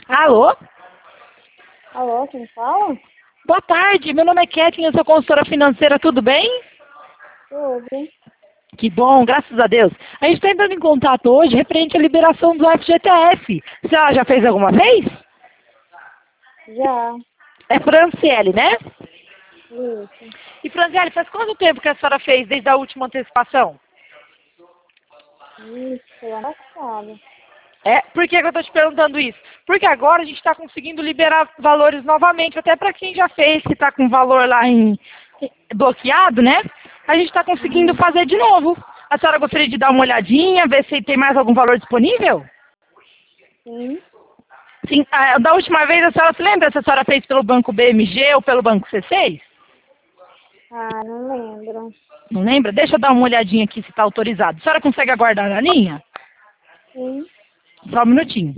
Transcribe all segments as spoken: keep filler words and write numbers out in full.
Alô? Alô, quem fala? Boa tarde, meu nome é Kathleen, eu sou consultora financeira, tudo bem? Tudo. Que bom, graças a Deus. A gente está entrando em contato hoje referente à liberação do F G T S. Você já fez alguma vez? Já. É Franciele, né? Isso. E Franciele, faz quanto tempo que a senhora fez desde a última antecipação? Isso, foi ano passado. É, por que, que eu estou te perguntando isso? Porque agora a gente está conseguindo liberar valores novamente, até para quem já fez, que está com valor lá em bloqueado, né? A gente está conseguindo Uhum. fazer de novo. A senhora gostaria de dar uma olhadinha, ver se tem mais algum valor disponível? Sim. Sim, ah, da última vez a senhora se lembra se a senhora fez pelo banco B M G ou pelo banco C seis? Ah, não lembro. Não lembra? Deixa eu dar uma olhadinha aqui se está autorizado. A senhora consegue aguardar na linha? Sim. Só um minutinho.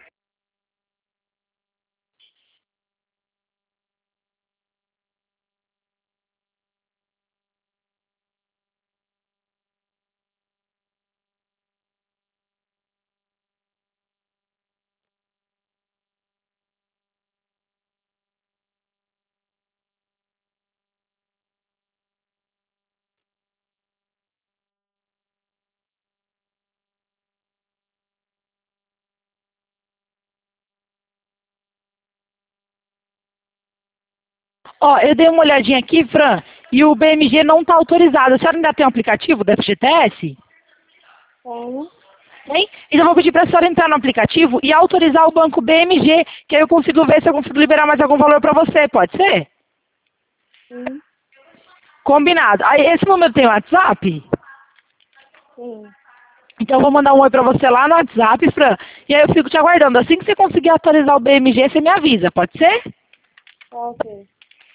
Ó, eu dei uma olhadinha aqui, Fran, e o B M G não está autorizado. A senhora ainda tem um aplicativo do F G T S? Tenho. Tem? Então eu vou pedir para a senhora entrar no aplicativo e autorizar o banco B M G, que aí eu consigo ver se eu consigo liberar mais algum valor para você, pode ser? Sim. Combinado. Aí esse número tem WhatsApp? Sim. Então eu vou mandar um oi para você lá no WhatsApp, Fran, e aí eu fico te aguardando. Assim que você conseguir atualizar o B M G, você me avisa, pode ser? Ok.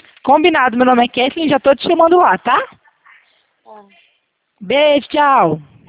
Combinado, meu nome é Kathleen, já estou te chamando lá, tá? Tá. Beijo, tchau.